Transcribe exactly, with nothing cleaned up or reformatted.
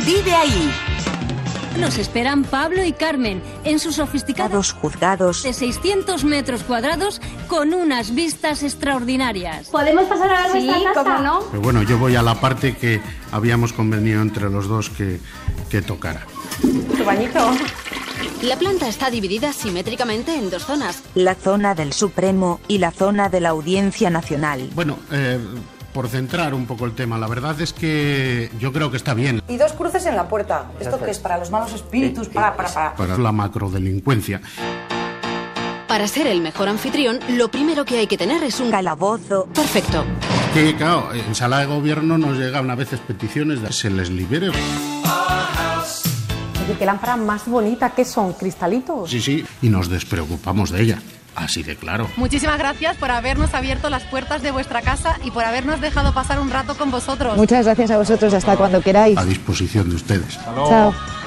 vive ahí. Nos esperan Pablo y Carmen en sus sofisticados juzgados de seiscientos metros cuadrados con unas vistas extraordinarias. ¿Podemos pasar a ver Sí, nuestra casa? ¿cómo no? Pero bueno, yo voy a la parte que habíamos convenido entre los dos que, que tocara. Tu bañito. La planta está dividida simétricamente en dos zonas. La zona del Supremo y la zona de la Audiencia Nacional. Bueno, eh, por centrar un poco el tema, la verdad es que yo creo que está bien. Y dos cruces en la puerta. ¿Esto qué es? ¿Para los malos espíritus? Para, para, para. Para la macrodelincuencia. Para ser el mejor anfitrión, lo primero que hay que tener es un calabozo perfecto. Que, claro, en sala de gobierno nos llegan a veces peticiones de que se les libere. Oye, qué lámpara más bonita, ¿qué son? ¿Cristalitos? Sí, sí, y nos despreocupamos de ella. Así de claro. Muchísimas gracias por habernos abierto las puertas de vuestra casa y por habernos dejado pasar un rato con vosotros. Muchas gracias a vosotros, hasta cuando queráis. A disposición de ustedes. Chao.